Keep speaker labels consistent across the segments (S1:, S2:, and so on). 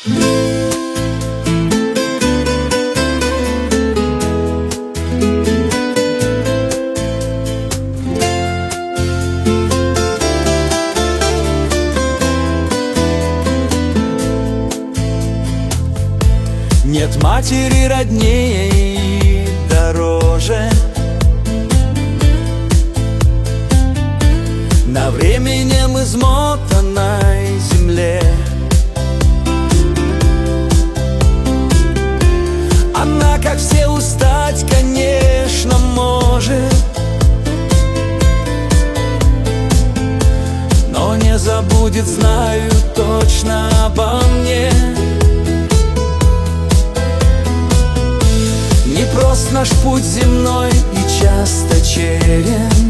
S1: Нет матери роднее и дороже, на временем измотанной земле. Она, как все, устать, конечно, может, но не забудет, знаю точно, обо мне. Непрост наш путь земной и часто черен,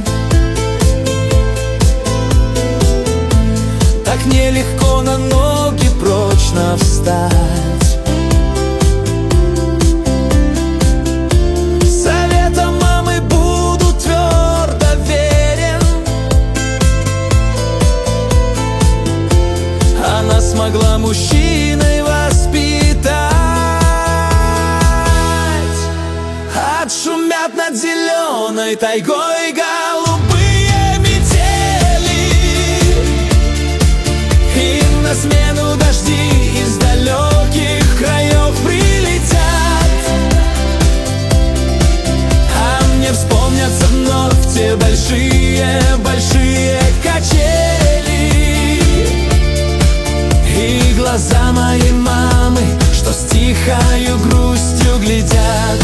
S1: так нелегко на ноги прочно встать. Советом мамы буду твердо верен, она смогла мужчиной воспитать. Отшумят над зеленой тайгой голубые метели, им на смену дожди из далеких краев прилетят. А мне вспомнятся вновь те большие качели и глаза моей мамы, что с тихою грустью глядят.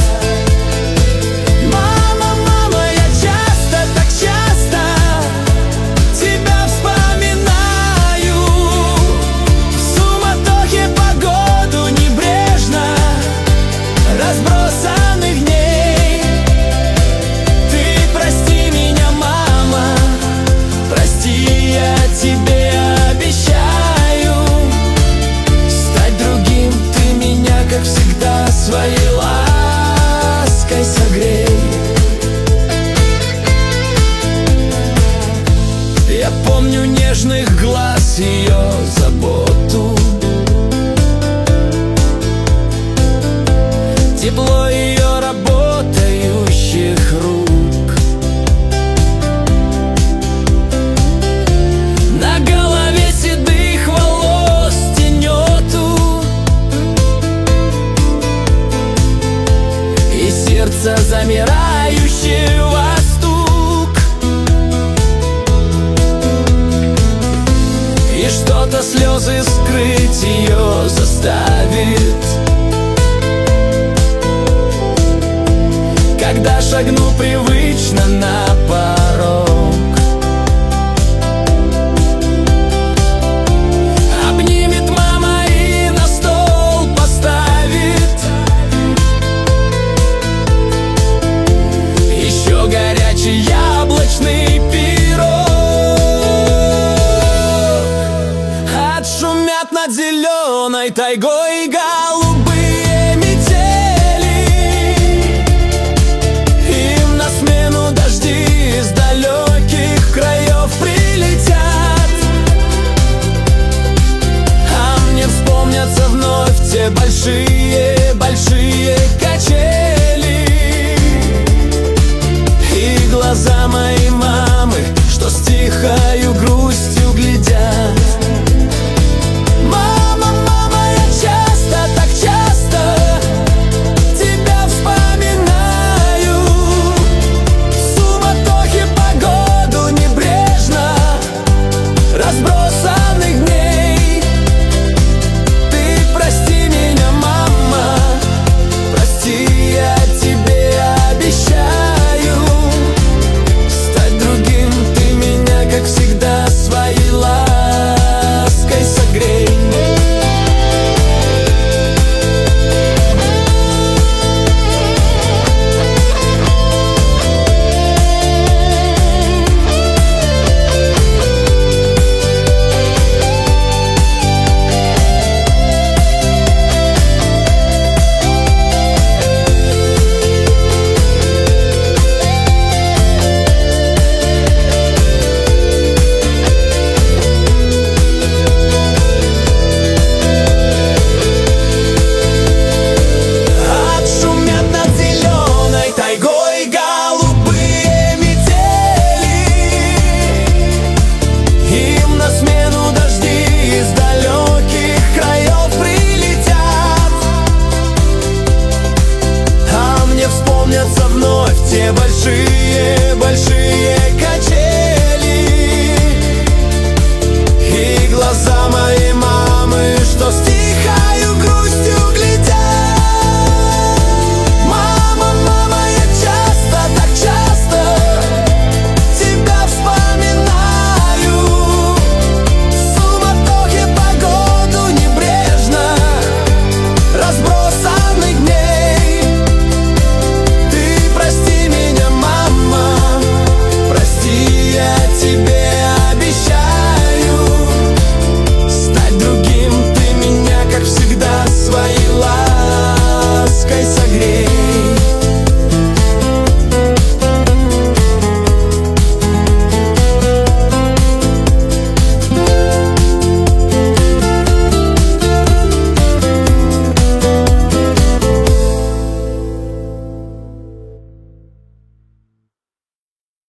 S1: Своей лаской согрей. Я помню нежных глаз, ее заботу, тепло ее работающих рук. На голове седых волос тенету, сердце замирающего стук. И что-то слезы скрыть ее заставит, когда шагну привычно на порог. Обнимет мама и на стол поставит горячий яблочный пирог. Отшумят над зеленой тайгой голубые метели, им на смену дожди из далеких краев прилетят. А мне вспомнятся вновь те большие